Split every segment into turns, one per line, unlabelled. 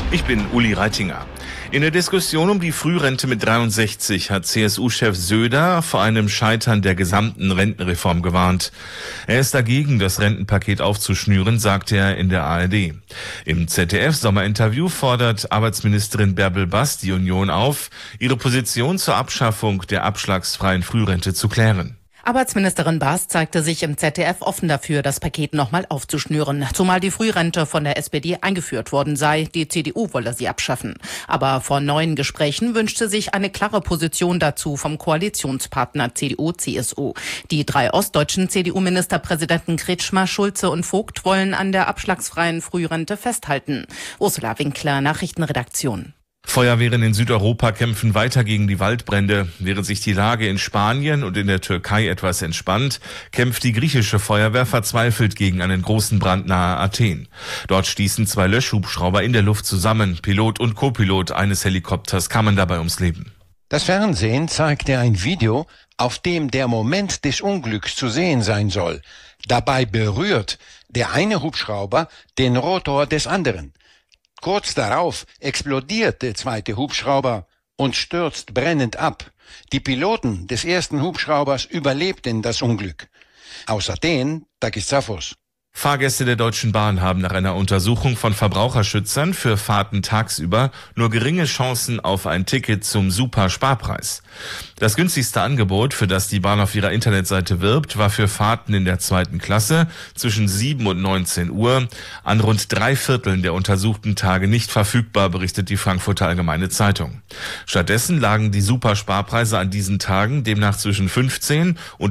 Ich bin Uli Reitinger. In der Diskussion um die Frührente mit 63 hat CSU-Chef Söder vor einem Scheitern der gesamten Rentenreform gewarnt. Er ist dagegen, das Rentenpaket aufzuschnüren, sagte er in der ARD. Im ZDF-Sommerinterview fordert Arbeitsministerin Bärbel Bas die Union auf, ihre Position zur Abschaffung der abschlagsfreien Frührente zu klären.
Arbeitsministerin Bas zeigte sich im ZDF offen dafür, das Paket nochmal aufzuschnüren. Zumal die Frührente von der SPD eingeführt worden sei. Die CDU wolle sie abschaffen. Aber vor neuen Gesprächen wünschte sich eine klare Position dazu vom Koalitionspartner CDU-CSU. Die 3 ostdeutschen CDU-Ministerpräsidenten Kretschmer, Schulze und Vogt wollen an der abschlagsfreien Frührente festhalten. Ursula Winkler, Nachrichtenredaktion.
Feuerwehren in Südeuropa kämpfen weiter gegen die Waldbrände. Während sich die Lage in Spanien und in der Türkei etwas entspannt, kämpft die griechische Feuerwehr verzweifelt gegen einen großen Brand nahe Athen. Dort stießen 2 Löschhubschrauber in der Luft zusammen. Pilot und Co-Pilot eines Helikopters kamen dabei ums Leben.
Das Fernsehen zeigte ein Video, auf dem der Moment des Unglücks zu sehen sein soll. Dabei berührt der eine Hubschrauber den Rotor des anderen. Kurz darauf explodiert der zweite Hubschrauber und stürzt brennend ab. Die Piloten des ersten Hubschraubers überlebten das Unglück. Aus Athen, Takis Zaphos.
Fahrgäste der Deutschen Bahn haben nach einer Untersuchung von Verbraucherschützern für Fahrten tagsüber nur geringe Chancen auf ein Ticket zum Super-Sparpreis. Das günstigste Angebot, für das die Bahn auf ihrer Internetseite wirbt, war für Fahrten in der 2. Klasse zwischen 7 und 19 Uhr an rund 3/4 der untersuchten Tage nicht verfügbar, berichtet die Frankfurter Allgemeine Zeitung. Stattdessen lagen die Super-Sparpreise an diesen Tagen demnach zwischen 15 und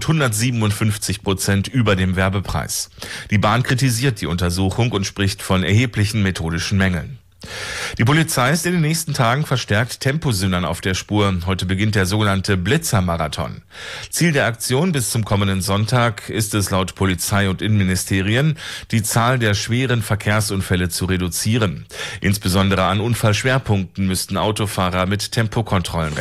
157% über dem Werbepreis. Die Bahn kritisiert die Untersuchung und spricht von erheblichen methodischen Mängeln. Die Polizei ist in den nächsten Tagen verstärkt Temposündern auf der Spur. Heute beginnt der sogenannte Blitzermarathon. Ziel der Aktion bis zum kommenden Sonntag ist es laut Polizei und Innenministerien, die Zahl der schweren Verkehrsunfälle zu reduzieren. Insbesondere an Unfallschwerpunkten müssten Autofahrer mit Tempokontrollen rechnen.